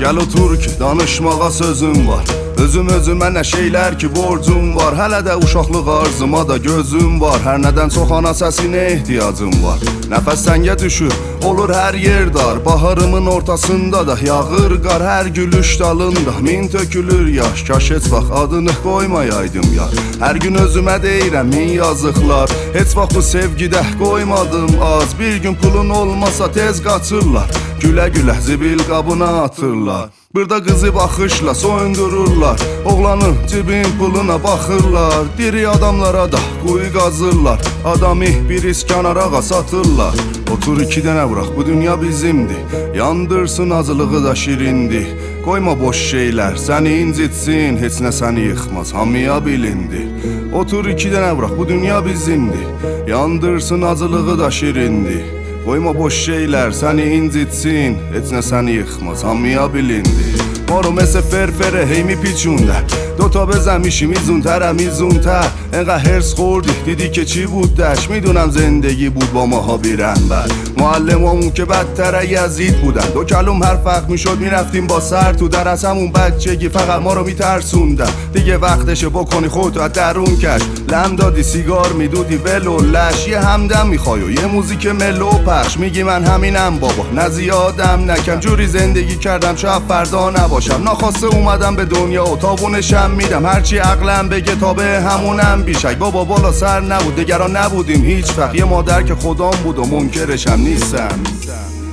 Gəl otur ki, danışmağa sözüm var. Özümə nə şeylər ki borcum var. Hələ də uşaqlıq arzıma da gözüm var. Hər nədən çox ana səsinə ehtiyacım var. Nəfəs səngə düşür, olur hər yer dar. Baharımın ortasında da yağır qar. Hər gülüş dalında min tökülür yaş. Kaş heç vaxt adını qoymayaydım yar. Hər gün özümə deyirəm min yazıqlar. Heç vaxt bu sevgidə qoymadım az. Bir gün pulun olmasa tez qaçırlar. Gülə-gülə zibil qabına atırlar. Burada qızı baxışla soyundururlar. Oğlanın cibin puluna baxırlar. Diri adamlara da quyu qazırlar. Adamı bir iskənarağa satırlar. Otur iki dənə bıraq, bu dünya bizimdir. Yandırsın acılığı da şirindir. Qoyma boş şeylər səni incitsin. Heç nə səni yıxmaz, hamıya bilindir. Otur iki dənə bıraq, bu dünya bizimdir. Yandırsın acılığı da şirindir. Qoyma boş şeylər səni incitsin. Heç nə səni yıxmaz, hamıya bilindir. ما رو مثل فرفره هی میپیچونده دوتا بزن میزونتر میزونتر انقدر هرس خوردی دیدی که چی بود دش میدونم زندگی بود با ماها بیرنبر معلمامون که بدتر یزید بودن دو کلم هر فرق میشد میرفتیم با سر تو درس همون بچگی فقط ما رو میترسوندن دیگه وقتشه بکنی خودتو از درون کش لم دادی سیگار میدودی ولو لش یه همدم میخوای و یه موزیک ملو پخش میگی من همینم بابا نه زیادم نکم جوری زندگی کردم شاید فردا نباشم ناخواسته اومدم به دنیا و تابونشم میدم هرچی عقلم بگه تا به همونم بیشک بابا بالا سر نبود دگران نبودیم هیچ وقت یه مادر که خدام بود و منکرشم نیستم